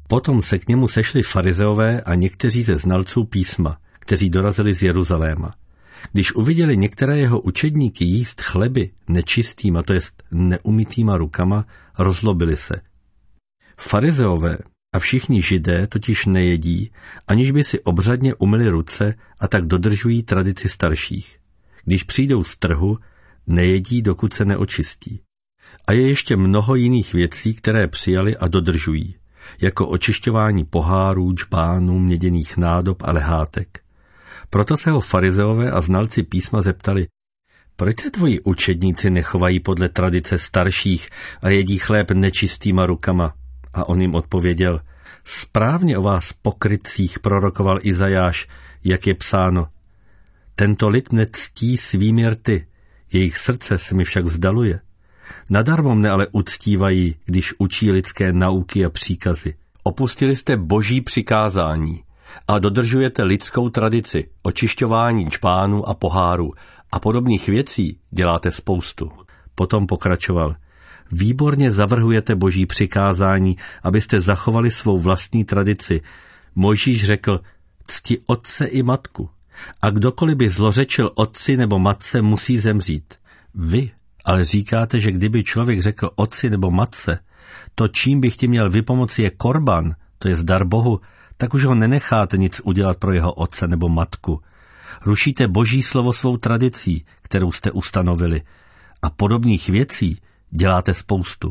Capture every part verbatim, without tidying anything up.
Potom se k němu sešli farizeové a někteří ze znalců písma, kteří dorazili z Jeruzaléma. Když uviděli některé jeho učedníky jíst chleby nečistýma, to jest neumytýma rukama, rozlobili se. Farizeové a všichni židé totiž nejedí, aniž by si obřadně umyli ruce, a tak dodržují tradici starších. Když přijdou z trhu, nejedí, dokud se neočistí. A je ještě mnoho jiných věcí, které přijali a dodržují, jako očišťování pohárů, džbánů, měděných nádob a lehátek. Proto se ho farizeové a znalci písma zeptali, proč se tvoji učedníci nechovají podle tradice starších a jedí chléb nečistýma rukama? A on jim odpověděl, správně o vás pokrytcích prorokoval Izajáš, jak je psáno. Tento lid mne ctí svými rty, jejich srdce se mi však vzdaluje. Nadarmo mne ale uctívají, když učí lidské nauky a příkazy. Opustili jste boží přikázání a dodržujete lidskou tradici, očišťování džbánů a pohárů a podobných věcí děláte spoustu. Potom pokračoval. Výborně zavrhujete boží přikázání, abyste zachovali svou vlastní tradici. Mojžíš řekl, cti otce i matku. A kdokoliv by zlořečil otci nebo matce, musí zemřít. Vy ale říkáte, že kdyby člověk řekl otci nebo matce, to, čím bych ti měl vypomoci, je korban, to je dar Bohu, tak už ho nenecháte nic udělat pro jeho otce nebo matku. Rušíte boží slovo svou tradicí, kterou jste ustanovili, a podobných věcí děláte spoustu.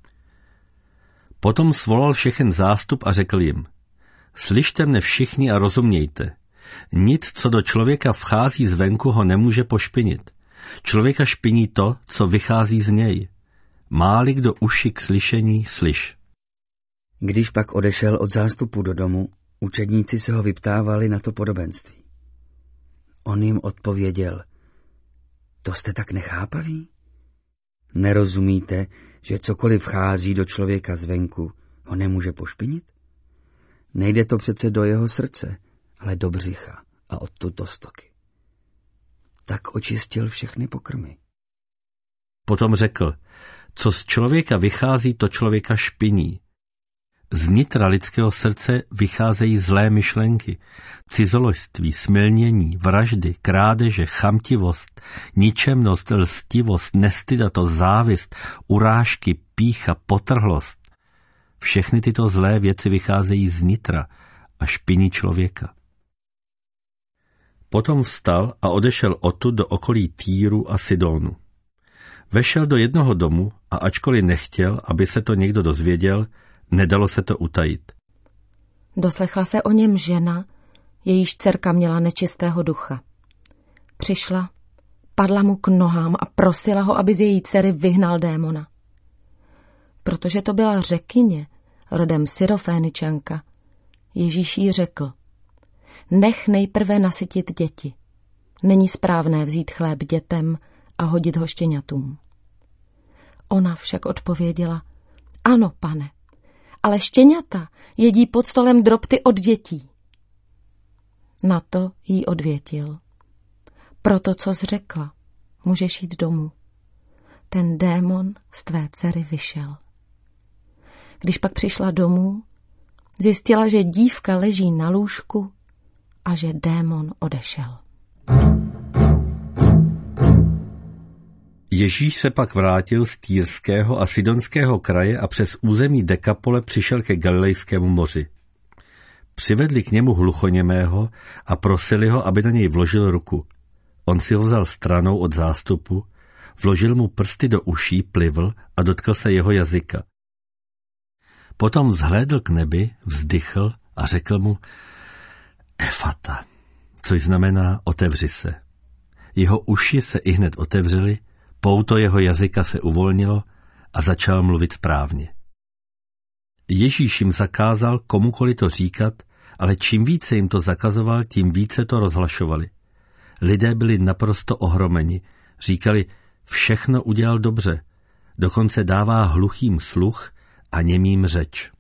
Potom svolal všechen zástup a řekl jim, slyšte mne všichni a rozumějte. Nic, co do člověka vchází zvenku, ho nemůže pošpinit. Člověka špiní to, co vychází z něj. Má-li kdo uši k slyšení, slyš. Když pak odešel od zástupu do domu, učedníci se ho vyptávali na to podobenství. On jim odpověděl, to jste tak nechápaví? Nerozumíte, že cokoliv vchází do člověka zvenku, ho nemůže pošpinit? Nejde to přece do jeho srdce, ale do břicha a odtud do stoky. Tak očistil všechny pokrmy. Potom řekl, co z člověka vychází, to člověka špiní. Z nitra lidského srdce vycházejí zlé myšlenky, cizoložství, smilnění, vraždy, krádeže, chamtivost, ničemnost, lstivost, nestydatost, závist, urážky, pýcha, potrhlost. Všechny tyto zlé věci vycházejí z nitra a špiní člověka. Potom vstal a odešel odtud do okolí Týru a Sidonu. Vešel do jednoho domu a ačkoliv nechtěl, aby se to někdo dozvěděl, nedalo se to utajit. Doslechla se o něm žena, jejíž dcerka měla nečistého ducha. Přišla, padla mu k nohám a prosila ho, aby z její dcery vyhnal démona. Protože to byla řekyně, rodem Syroféničanka, Ježíš jí řekl, nech nejprve nasytit děti. Není správné vzít chléb dětem a hodit ho štěňatům. Ona však odpověděla, ano, pane, ale štěňata jedí pod stolem drobty od dětí. Na to jí odvětil. Proto, co jsi řekla, můžeš jít domů. Ten démon z tvé dcery vyšel. Když pak přišla domů, zjistila, že dívka leží na lůžku a že démon odešel. Ježíš se pak vrátil z Týrského a Sidonského kraje a přes území Dekapole přišel ke Galilejskému moři. Přivedli k němu hluchoněmého a prosili ho, aby na něj vložil ruku. On si ho vzal stranou od zástupu, vložil mu prsty do uší, plivl a dotkl se jeho jazyka. Potom vzhlédl k nebi, vzdychl a řekl mu Efata, což znamená otevři se. Jeho uši se ihned otevřely, pouto jeho jazyka se uvolnilo a začal mluvit správně. Ježíš jim zakázal komukoli to říkat, ale čím více jim to zakazoval, tím více to rozhlašovali. Lidé byli naprosto ohromeni, říkali, všechno udělal dobře, dokonce dává hluchým sluch a němým řeč.